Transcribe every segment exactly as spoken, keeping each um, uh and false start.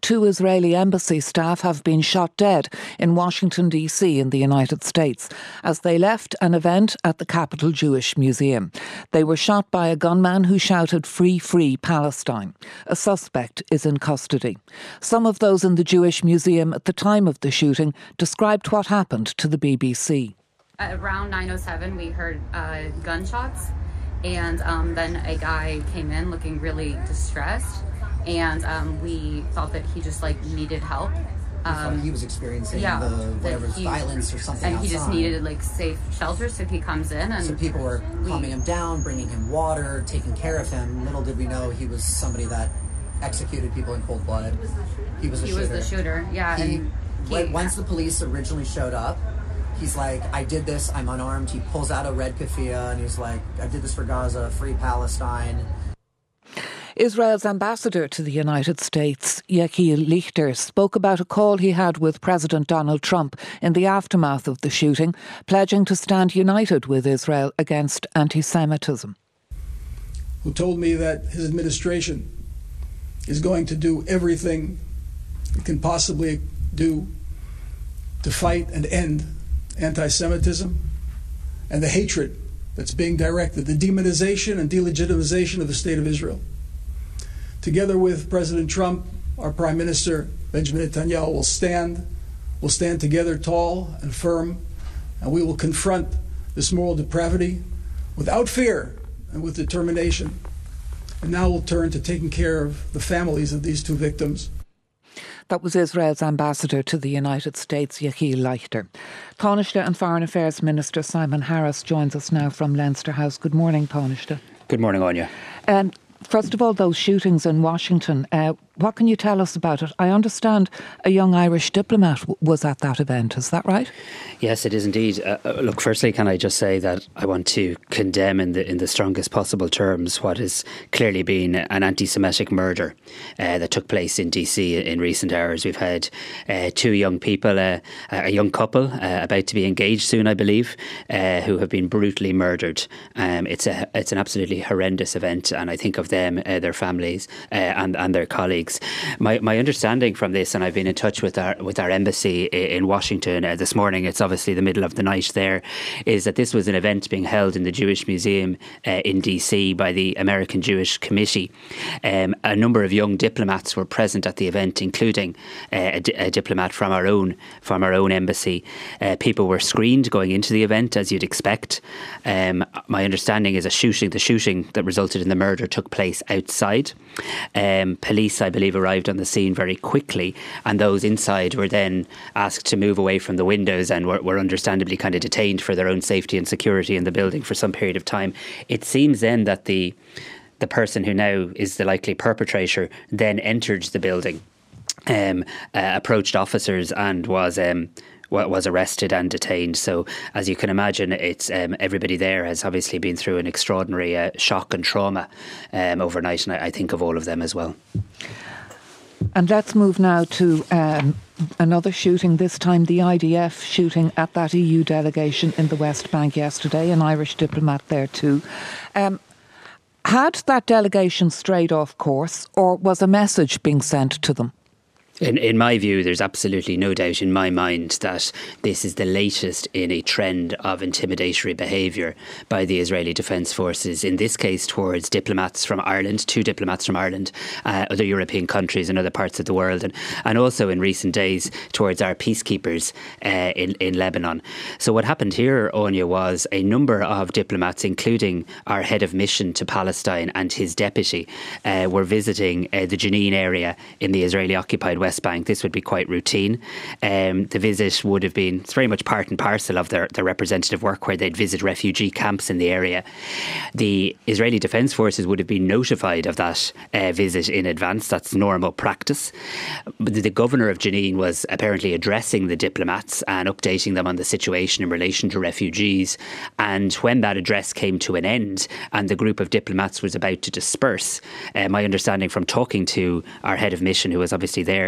two Israeli embassy staff have been shot dead in Washington, D C in the United States as they left an event at the Capitol Jewish Museum. They were shot by a gunman who shouted "Free, free Palestine." A suspect is in custody. Some of those in the Jewish Museum at the time of the shooting described what happened to the B B C. At around nine oh seven, we heard uh, gunshots, and um, then a guy came in looking really distressed. And um, we thought that he just like needed help. Um, he was experiencing yeah, the whatever he, violence or something, and outside. He just needed like safe shelter. So he comes in, and so people were we, calming him down, bringing him water, taking care of him. Little did we know he was somebody that executed people in cold blood. He was the he shooter. was the shooter. Yeah. He, and he, once the police originally showed up, he's like, "I did this. I'm unarmed." He pulls out a red keffiyeh and he's like, "I did this for Gaza, free Palestine." Israel's ambassador to the United States, Yechiel Lichter, spoke about a call he had with President Donald Trump in the aftermath of the shooting, pledging to stand united with Israel against anti-Semitism. Who told me that his administration is going to do everything it can possibly do to fight and end anti-Semitism and the hatred that's being directed, the demonization and delegitimization of the State of Israel. Together with President Trump, our Prime Minister, Benjamin Netanyahu, will stand, will stand together tall and firm, and we will confront this moral depravity without fear and with determination. And now we'll turn to taking care of the families of these two victims. That was Israel's ambassador to the United States, Yechiel Lichter. Taoiseach and Foreign Affairs Minister Simon Harris joins us now from Leinster House. Good morning, Taoiseach. Good morning, Anya. Um, First of all, those shootings in Washington, uh, what can you tell us about it? I understand a young Irish diplomat w- was at that event, is that right? Yes, it is indeed. Uh, look, firstly, can I just say that I want to condemn in the in the strongest possible terms what has clearly been an anti-Semitic murder uh, that took place in D C in recent hours. We've had uh, two young people, uh, a young couple uh, about to be engaged soon, I believe, uh, who have been brutally murdered. Um, it's a it's an absolutely horrendous event, and I think of them, uh, their families, uh, and and their colleagues. My my understanding from this, and I've been in touch with our with our embassy in Washington uh, this morning. It's obviously the middle of the night there. Is that this was an event being held in the Jewish Museum uh, in D C by the American Jewish Committee. Um, a number of young diplomats were present at the event, including uh, a, di- a diplomat from our own from our own embassy. Uh, people were screened going into the event, as you'd expect. Um, my understanding is a shooting. The shooting that resulted in the murder took place outside. Um, police, I believe, arrived on the scene very quickly, and those inside were then asked to move away from the windows and were, were understandably kind of detained for their own safety and security in the building for some period of time. It seems then that the the person who now is the likely perpetrator then entered the building, um, uh, approached officers and was um, was arrested and detained. So, as you can imagine, it's um, everybody there has obviously been through an extraordinary uh, shock and trauma um, overnight, and I, I think of all of them as well. And let's move now to um, another shooting, this time the I D F shooting at that E U delegation in the West Bank yesterday, an Irish diplomat there too. Um, had that delegation strayed off course, or was a message being sent to them? In, in my view, there's absolutely no doubt in my mind that this is the latest in a trend of intimidatory behaviour by the Israeli Defence Forces, in this case towards diplomats from Ireland, two diplomats from Ireland, uh, other European countries and other parts of the world, and, and also in recent days towards our peacekeepers uh, in, in Lebanon. So what happened here, Anya, was a number of diplomats, including our head of mission to Palestine and his deputy, uh, were visiting uh, the Jenin area in the Israeli-occupied West West Bank. This would be quite routine. Um, the visit would have been, it's very much part and parcel of their, their representative work, where they'd visit refugee camps in the area. The Israeli Defence Forces would have been notified of that uh, visit in advance. That's normal practice. But the governor of Jenin was apparently addressing the diplomats and updating them on the situation in relation to refugees. And when that address came to an end and the group of diplomats was about to disperse, uh, my understanding from talking to our head of mission, who was obviously there,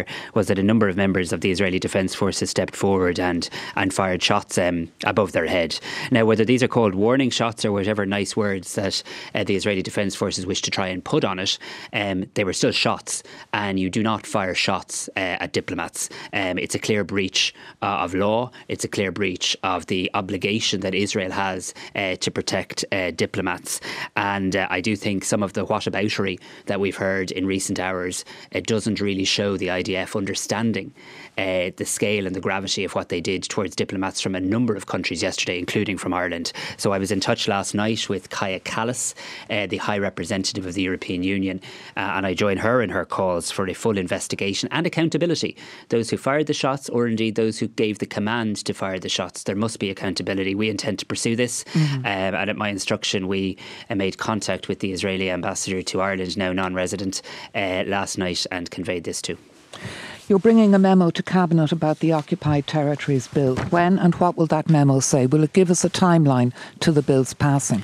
was that a number of members of the Israeli Defence Forces stepped forward and, and fired shots um, above their head. Now, whether these are called warning shots or whatever nice words that uh, the Israeli Defence Forces wish to try and put on it, um, they were still shots, and you do not fire shots uh, at diplomats. Um, it's a clear breach uh, of law. It's a clear breach of the obligation that Israel has uh, to protect uh, diplomats. And uh, I do think some of the whataboutery that we've heard in recent hours, it doesn't really show the I D F understanding uh, the scale and the gravity of what they did towards diplomats from a number of countries yesterday, including from Ireland. So I was in touch last night with Kaja Kallas, uh, the High Representative of the European Union, uh, and I join her in her calls for a full investigation and accountability. Those who fired the shots, or indeed those who gave the command to fire the shots, there must be accountability. We intend to pursue this, mm-hmm. um, and at my instruction we uh, made contact with the Israeli ambassador to Ireland, now non-resident, uh, last night, and conveyed this too. You're bringing a memo to Cabinet about the Occupied Territories Bill. When and what will that memo say? Will it give us a timeline to the bill's passing?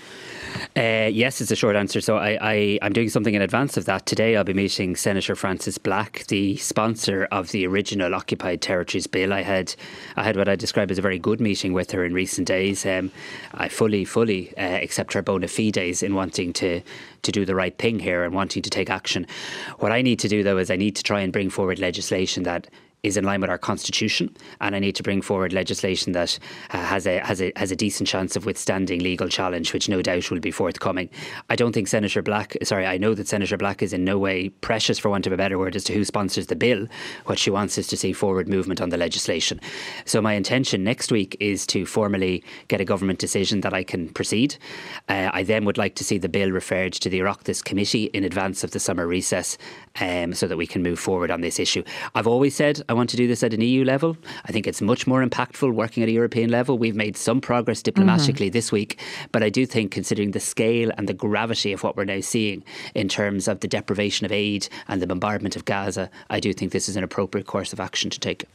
Uh, yes, is the short answer. So I, I, I'm doing something in advance of that. Today I'll be meeting Senator Frances Black, the sponsor of the original Occupied Territories Bill. I had I had what I describe as a very good meeting with her in recent days. Um, I fully, fully uh, accept her bona fides in wanting to to do the right thing here and wanting to take action. What I need to do, though, is I need to try and bring forward legislation that is in line with our constitution, and I need to bring forward legislation that uh, has a has a has a decent chance of withstanding legal challenge, which no doubt will be forthcoming. I don't think Senator Black, sorry, I know that Senator Black is in no way precious, for want of a better word, as to who sponsors the bill. What she wants is to see forward movement on the legislation. So my intention next week is to formally get a government decision that I can proceed. Uh, I then would like to see the bill referred to the Oireachtas Committee in advance of the summer recess, um, so that we can move forward on this issue. I've always said I want to do this at an E U level. I think it's much more impactful working at a European level. We've made some progress diplomatically mm-hmm. this week, but I do think, considering the scale and the gravity of what we're now seeing in terms of the deprivation of aid and the bombardment of Gaza, I do think this is an appropriate course of action to take.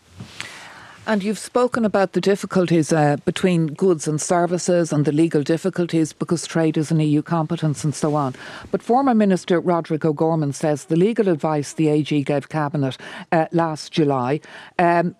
And you've spoken about the difficulties uh, between goods and services and the legal difficulties because trade is an E U competence and so on. But former Minister Roderick O'Gorman says the legal advice the A G gave Cabinet uh, last July um,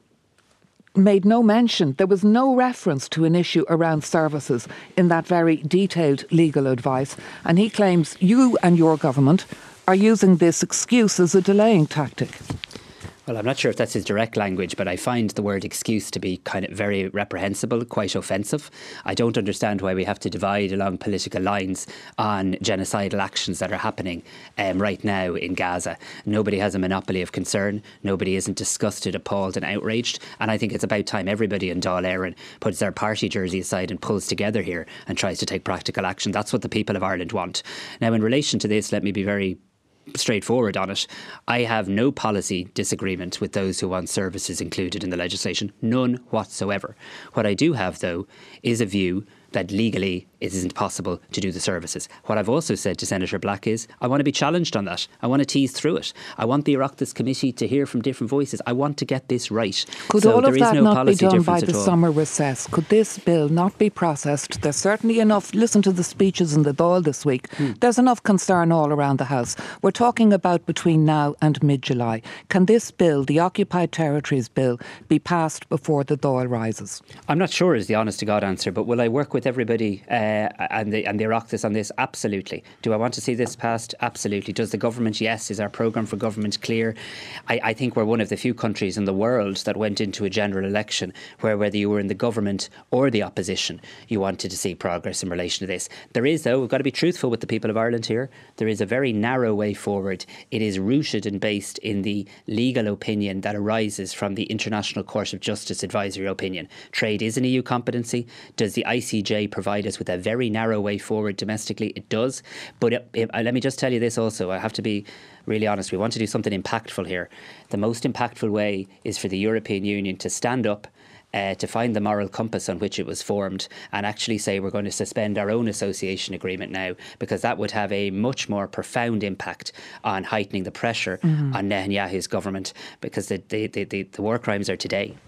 made no mention, there was no reference to an issue around services in that very detailed legal advice. And he claims you and your government are using this excuse as a delaying tactic. Well, I'm not sure if that's his direct language, but I find the word excuse to be kind of very reprehensible, quite offensive. I don't understand why we have to divide along political lines on genocidal actions that are happening um, right now in Gaza. Nobody has a monopoly of concern. Nobody isn't disgusted, appalled and outraged. And I think it's about time everybody in Dáil Éireann puts their party jersey aside and pulls together here and tries to take practical action. That's what the people of Ireland want. Now, in relation to this, let me be very straightforward on it. I have no policy disagreement with those who want services included in the legislation. None whatsoever. What I do have, though, is a view that legally it isn't possible to do the services. What I've also said to Senator Black is I want to be challenged on that. I want to tease through it. I want the Oireachtas Committee to hear from different voices. I want to get this right. Could so all of that no not be done by the all. summer recess? Could this bill not be processed? There's certainly enough. Listen to the speeches in the Dáil this week. Hmm. There's enough concern all around the House. We're talking about between now and mid-July. Can this bill, the Occupied Territories Bill, be passed before the Dáil rises? I'm not sure is the honest to God answer, but will I work with everybody uh, and the and the Oireachtas on this? Absolutely. Do I want to see this passed? Absolutely. Does the government? Yes. Is our programme for government clear? I, I think we're one of the few countries in the world that went into a general election where, whether you were in the government or the opposition, you wanted to see progress in relation to this. There is, though, we've got to be truthful with the people of Ireland here. There is a very narrow way forward. It is rooted and based in the legal opinion that arises from the International Court of Justice advisory opinion. Trade is an E U competency. Does the I C J provide us with a very narrow way forward domestically? It does. But it, it, let me just tell you this also. I have to be really honest. We want to do something impactful here. The most impactful way is for the European Union to stand up, Uh, to find the moral compass on which it was formed and actually say we're going to suspend our own association agreement now, because that would have a much more profound impact on heightening the pressure mm-hmm. on Netanyahu's government, because the, the, the, the, the war crimes are today.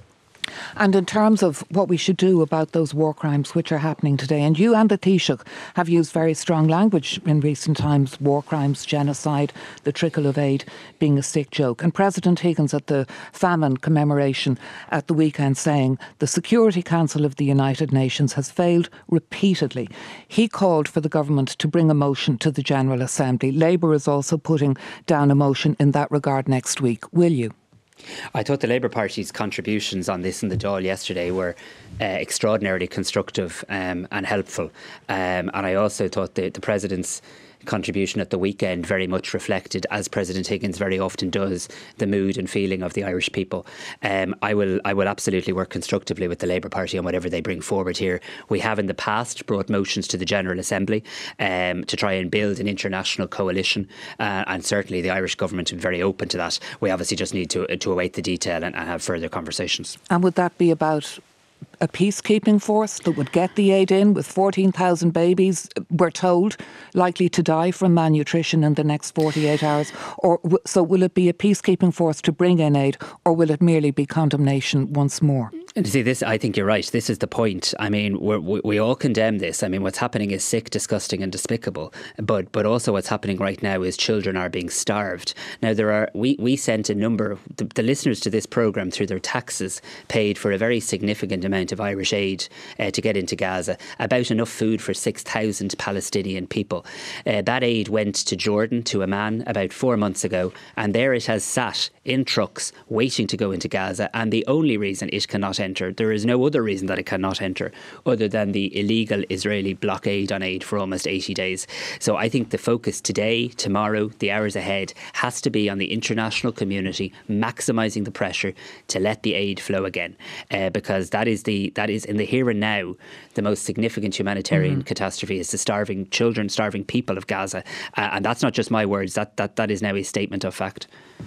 And in terms of what we should do about those war crimes which are happening today, and you and the Taoiseach have used very strong language in recent times, war crimes, genocide, the trickle of aid being a sick joke. And President Higgins at the famine commemoration at the weekend saying the Security Council of the United Nations has failed repeatedly. He called for the government to bring a motion to the General Assembly. Labour is also putting down a motion in that regard next week. Will you? I thought the Labour Party's contributions on this in the Dáil yesterday were uh, extraordinarily constructive um, and helpful. Um, and I also thought the, the President's contribution at the weekend very much reflected, as President Higgins very often does, the mood and feeling of the Irish people. Um, I will I will absolutely work constructively with the Labour Party on whatever they bring forward here. We have in the past brought motions to the General Assembly um, to try and build an international coalition, uh, and certainly the Irish government is very open to that. We obviously just need to, to await the detail and, and have further conversations. And would that be about a peacekeeping force that would get the aid in, with fourteen thousand babies, we're told, likely to die from malnutrition in the next forty-eight hours? Or so will it be a peacekeeping force to bring in aid, or will it merely be condemnation once more? And see, this, I think you're right. This is the point. I mean, we're, we we all condemn this. I mean, what's happening is sick, disgusting and despicable. But but also what's happening right now is children are being starved. Now, there are we, we sent a number, the, the listeners to this programme through their taxes paid for a very significant amount of Irish aid uh, to get into Gaza, about enough food for six thousand Palestinian people. Uh, that aid went to Jordan, to Amman, about four months ago. And there it has sat in trucks waiting to go into Gaza. And the only reason it cannot enter, there is no other reason that it cannot enter other than the illegal Israeli blockade on aid for almost eighty days. So I think the focus today, tomorrow, the hours ahead has to be on the international community maximising the pressure to let the aid flow again, uh, because that is the that is in the here and now the most significant humanitarian mm-hmm. catastrophe is the starving children, starving people of Gaza, uh, and that's not just my words. That that that is now a statement of fact.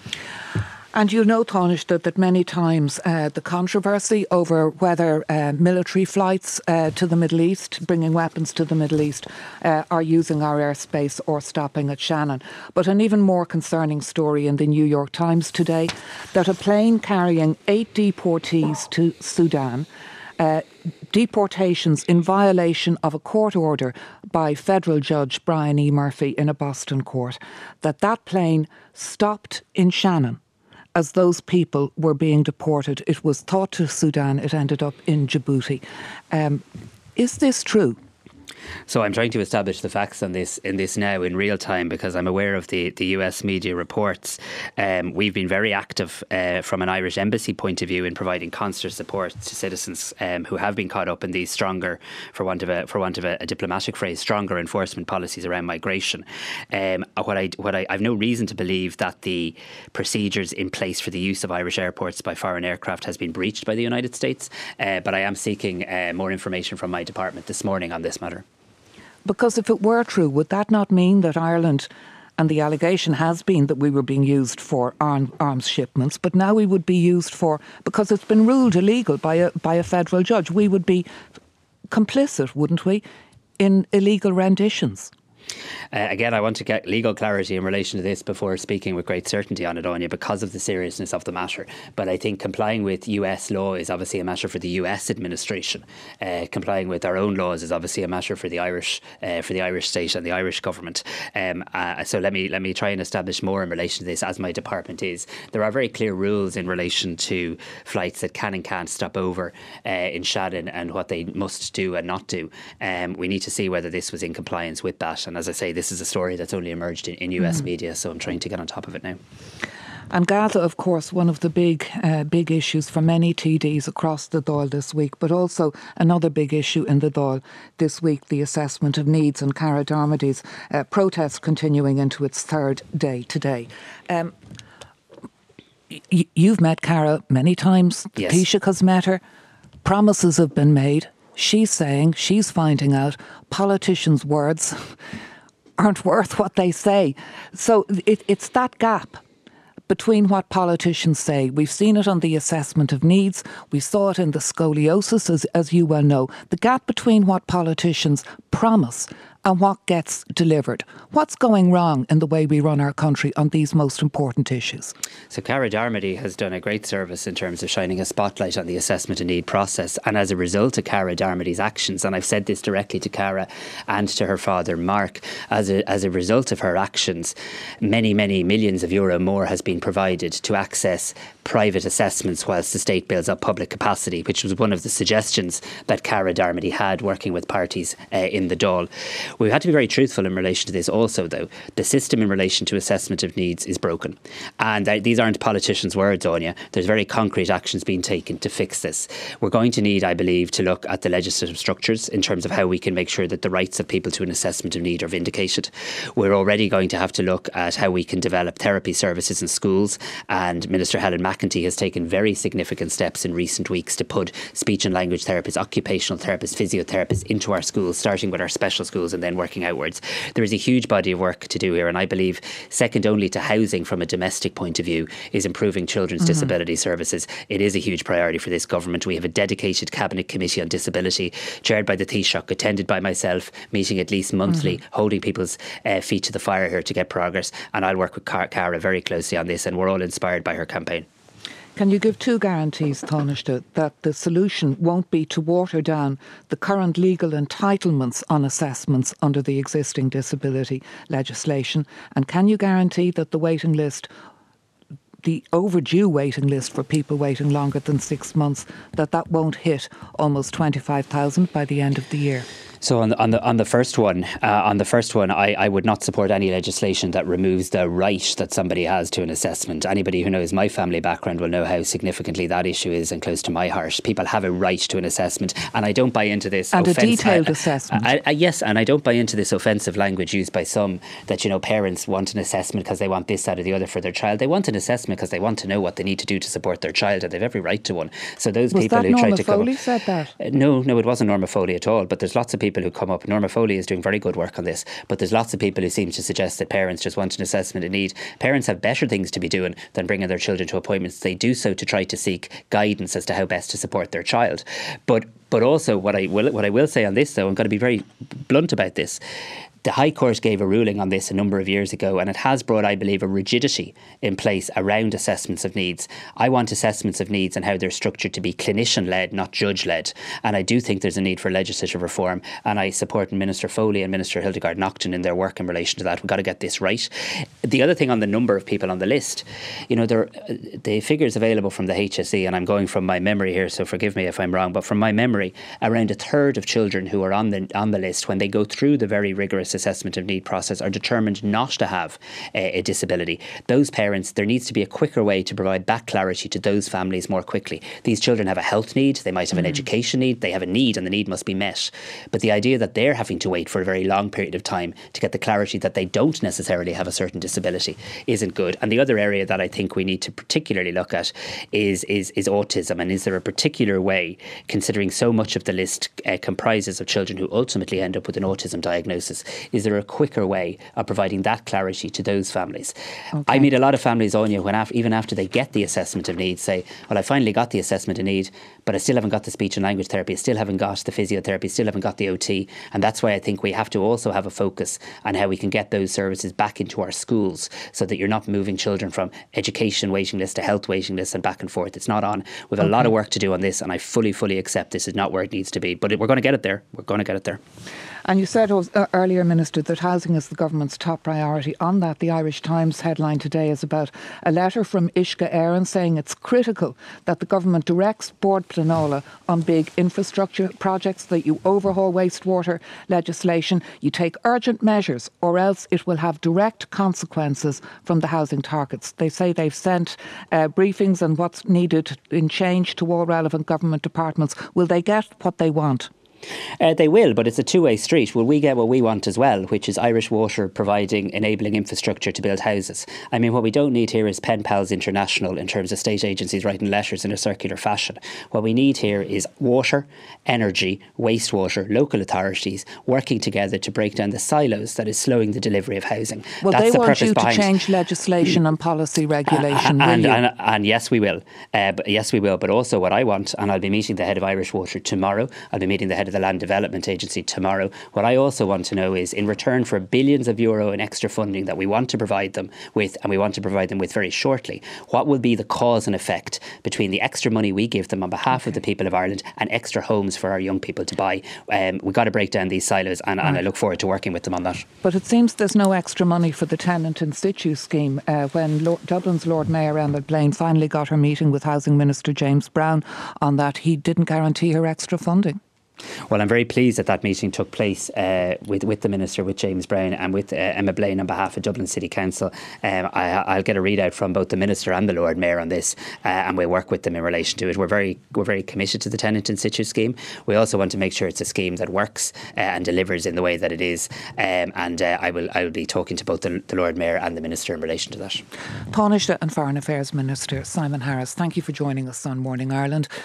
And you know, Taoiseach, that many times uh, the controversy over whether uh, military flights uh, to the Middle East, bringing weapons to the Middle East, uh, are using our airspace or stopping at Shannon. But an even more concerning story in the New York Times today, that a plane carrying eight deportees to Sudan, uh, deportations in violation of a court order by federal judge Brian E. Murphy in a Boston court, that that plane stopped in Shannon as those people were being deported. It was thought to Sudan, it ended up in Djibouti. Um, is this true? So I'm trying to establish the facts on this in this now in real time, because I'm aware of the, the U S media reports. Um, we've been very active uh, from an Irish embassy point of view in providing consular support to citizens um, who have been caught up in these stronger, for want of a for want of a, a diplomatic phrase, stronger enforcement policies around migration. Um, what I what I I've no reason to believe that the procedures in place for the use of Irish airports by foreign aircraft has been breached by the United States. Uh, but I am seeking uh, more information from my department this morning on this matter. Because if it were true, would that not mean that Ireland, and the allegation has been that we were being used for arm, arms shipments, but now we would be used for, because it's been ruled illegal by a, by a federal judge, we would be complicit, wouldn't we, in illegal renditions? Uh, again, I want to get legal clarity in relation to this before speaking with great certainty on it, Áine, because of the seriousness of the matter. But I think complying with U S law is obviously a matter for the U S administration. Uh, complying with our own laws is obviously a matter for the Irish, uh, for the Irish state and the Irish government. Um, uh, so let me let me try and establish more in relation to this, as my department is. There are very clear rules in relation to flights that can and can't stop over uh, in Shannon and what they must do and not do. Um, we need to see whether this was in compliance with that. And as I say, this is a story that's only emerged in, in U S mm. media, so I'm trying to get on top of it now. And Gaza, of course, one of the big uh, big issues for many T Ds across the Dáil this week, but also another big issue in the Dáil this week, the assessment of needs, and Cara Dermody's uh, protest continuing into its third day today. Um, y- you've met Cara many times. Yes. Taoiseach has met her. Promises have been made. She's saying, she's finding out, politicians' words aren't worth what they say. So it, it's that gap between what politicians say. We've seen it on the assessment of needs. We saw it in the scoliosis, as, as you well know. The gap between what politicians promise and what gets delivered. What's going wrong in the way we run our country on these most important issues? So Cara Darmody has done a great service in terms of shining a spotlight on the assessment of need process, and as a result of Cara Darmody's actions, and I've said this directly to Cara and to her father Mark, as a, as a result of her actions, many, many millions of euro more has been provided to access private assessments whilst the state builds up public capacity, which was one of the suggestions that Cara Darmody had working with parties uh, in the Dáil. We had to be very truthful in relation to this also, though. The system in relation to assessment of needs is broken. And uh, these aren't politicians' words, Anya. There's very concrete actions being taken to fix this. We're going to need, I believe, to look at the legislative structures in terms of how we can make sure that the rights of people to an assessment of need are vindicated. We're already going to have to look at how we can develop therapy services in schools, and Minister Helen McEntee has taken very significant steps in recent weeks to put speech and language therapists, occupational therapists, physiotherapists into our schools, starting with our special schools and then working outwards. There is a huge body of work to do here, and I believe second only to housing from a domestic point of view is improving children's mm-hmm. disability services. It is a huge priority for this government. We have a dedicated Cabinet Committee on Disability chaired by the Taoiseach, attended by myself, meeting at least monthly, mm-hmm. holding people's uh, feet to the fire here to get progress, and I'll work with Cara very closely on this, and we're all inspired by her campaign. Can you give two guarantees, Taoiseach, that the solution won't be to water down the current legal entitlements on assessments under the existing disability legislation? And can you guarantee that the waiting list, the overdue waiting list for people waiting longer than six months, that that won't hit almost twenty-five thousand by the end of the year? So on the on the on the first one, uh, on the first one, I, I would not support any legislation that removes the right that somebody has to an assessment. Anybody who knows my family background will know how significantly that issue is and close to my heart. People have a right to an assessment, and I don't buy into this. And offense- a detailed I, assessment. I, I, yes, and I don't buy into this offensive language used by some that, you know, parents want an assessment because they want this, that, or the other for their child. They want an assessment because they want to know what they need to do to support their child, and they've every right to one. So those Was people that who Norma try to come Foley up, said that? Uh, no, no, it wasn't Norma Foley at all. But there's lots of people who come up. Norma Foley is doing very good work on this, but there's lots of people who seem to suggest that parents just want an assessment of need. Parents have better things to be doing than bringing their children to appointments. They do so to try to seek guidance as to how best to support their child. But but also what I will what I will say on this, though, I'm going to be very blunt about this. The High Court gave a ruling on this a number of years ago, and it has brought, I believe, a rigidity in place around assessments of needs. I want assessments of needs and how they're structured to be clinician-led, not judge-led. And I do think there's a need for legislative reform, and I support Minister Foley and Minister Hildegard Naughton in their work in relation to that. We've got to get this right. The other thing on the number of people on the list, you know, there, the figures available from the H S E, and I'm going from my memory here, so forgive me if I'm wrong, but from my memory, around a third of children who are on the on the list, when they go through the very rigorous assessment of need process, are determined not to have a, a disability. Those parents, there needs to be a quicker way to provide back clarity to those families more quickly. These children have a health need, they might have an mm. education need, they have a need, and the need must be met. But the idea that they're having to wait for a very long period of time to get the clarity that they don't necessarily have a certain disability isn't good. And the other area that I think we need to particularly look at is is, is autism. And is there a particular way, considering so much of the list uh, comprises of children who ultimately end up with an autism diagnosis, is there a quicker way of providing that clarity to those families? Okay. I meet a lot of families, Anya, when af- even after they get the assessment of need, say, well, I finally got the assessment of need, but I still haven't got the speech and language therapy, I still haven't got the physiotherapy, still haven't got the O T. And that's why I think we have to also have a focus on how we can get those services back into our schools, so that you're not moving children from education waiting list to health waiting list and back and forth. It's not on. We have okay. a lot of work to do on this, and I fully, fully accept this is not where it needs to be. But it, we're going to get it there. We're going to get it there. And you said uh, earlier, Minister, that housing is the government's top priority. On that, the Irish Times headline today is about a letter from Ishka Aaron saying it's critical that the government directs Bord Pleanála on big infrastructure projects, that you overhaul wastewater legislation, you take urgent measures, or else it will have direct consequences from the housing targets. They say they've sent uh, briefings on what's needed in change to all relevant government departments. Will they get what they want? Uh, they will, but it's a two-way street. Will we get what we want as well, which is Irish Water providing enabling infrastructure to build houses? I mean, what we don't need here is pen pals international in terms of state agencies writing letters in a circular fashion. What we need here is water, energy, wastewater, local authorities working together to break down the silos that is slowing the delivery of housing. Well, That's they the want you to behind. change legislation and policy regulation, uh, and, will you? And, and yes, we will. Uh, but yes, we will. But also what I want, and I'll be meeting the head of Irish Water tomorrow, I'll be meeting the head head of the Land Development Agency tomorrow. What I also want to know is, in return for billions of euro in extra funding that we want to provide them with, and we want to provide them with very shortly, what will be the cause and effect between the extra money we give them on behalf okay. of the people of Ireland and extra homes for our young people to buy? Um, we've got to break down these silos, and, right. and I look forward to working with them on that. But it seems there's no extra money for the tenant in situ scheme. Uh, when Lord, Dublin's Lord Mayor Emma Blaine finally got her meeting with Housing Minister James Brown on that, he didn't guarantee her extra funding. Well, I'm very pleased that that meeting took place uh, with, with the Minister, with James Brown and with uh, Emma Blaine on behalf of Dublin City Council. Um, I, I'll get a readout from both the Minister and the Lord Mayor on this, uh, and we'll work with them in relation to it. We're very we're very committed to the tenant in situ scheme. We also want to make sure it's a scheme that works uh, and delivers in the way that it is. Um, and uh, I will I will be talking to both the, the Lord Mayor and the Minister in relation to that. Taoiseach and Foreign Affairs Minister Simon Harris, thank you for joining us on Morning Ireland.